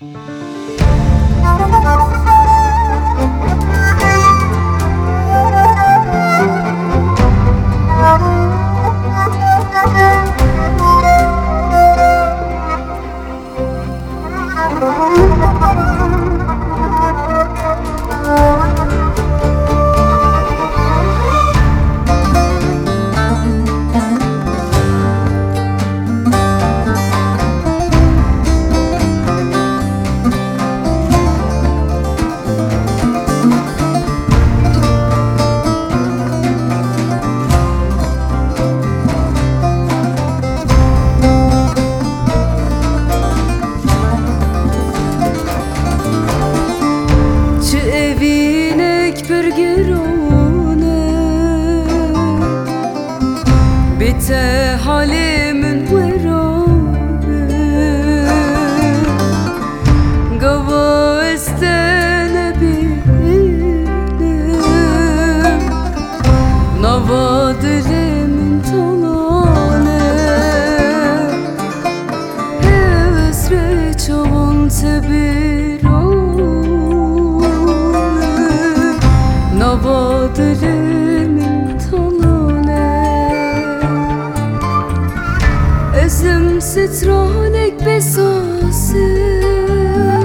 بته حالمın ورانه قوا استنى بينم نوادلمın طلانه اسر çoğun tebirane نوادلمın طلانه ازم سترانك بساسم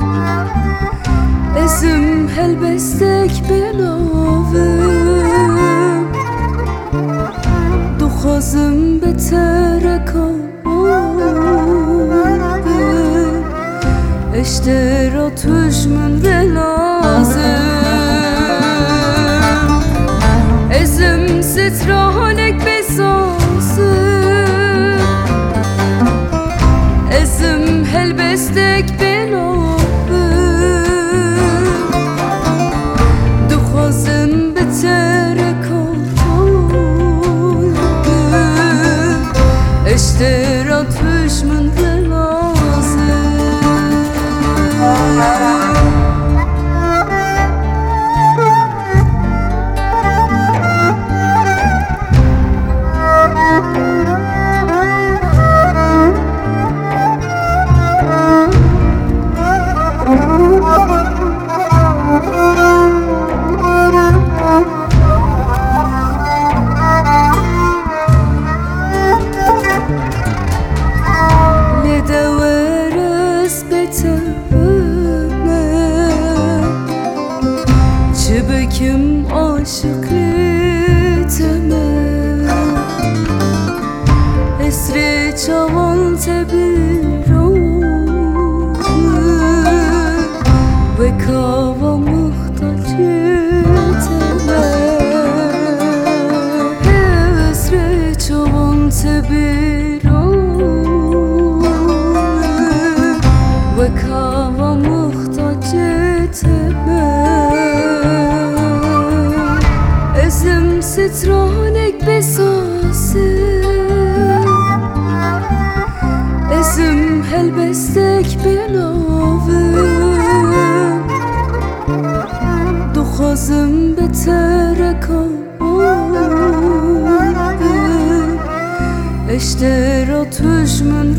ازم هلبستك بلاوم دخازم بتركم اشتراتوش من لازم ازم سترانك بساسم ازم هلبستك بلابم دخوازم بتركم قلبم اشتراتوش من لازم Kim aşık etme esri çavan tebirane ve kava muhtaç etme esri çavan tebirane ve kava muhtaç etme ازم سترانك بساسم ازم هلبستك بلاوم دخازم بتركم قلبم اشتراتوش من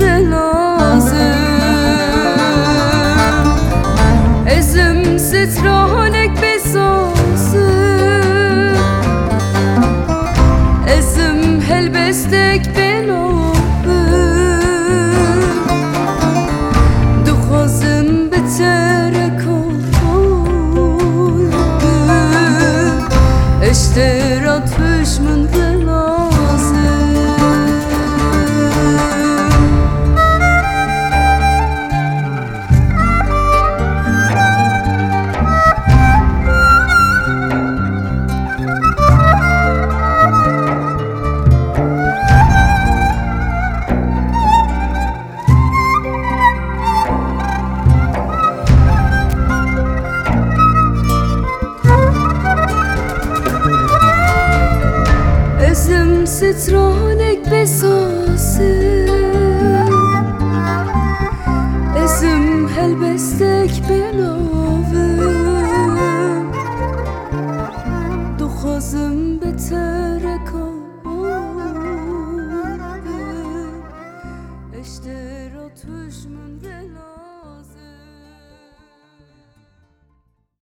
لازم ازم سترانك بساسم ازم هلبستك بلابم دخوازم بتركم قلبم اشتراتوش من لازم ازم سترانك بساسم ازم هلبستك بلا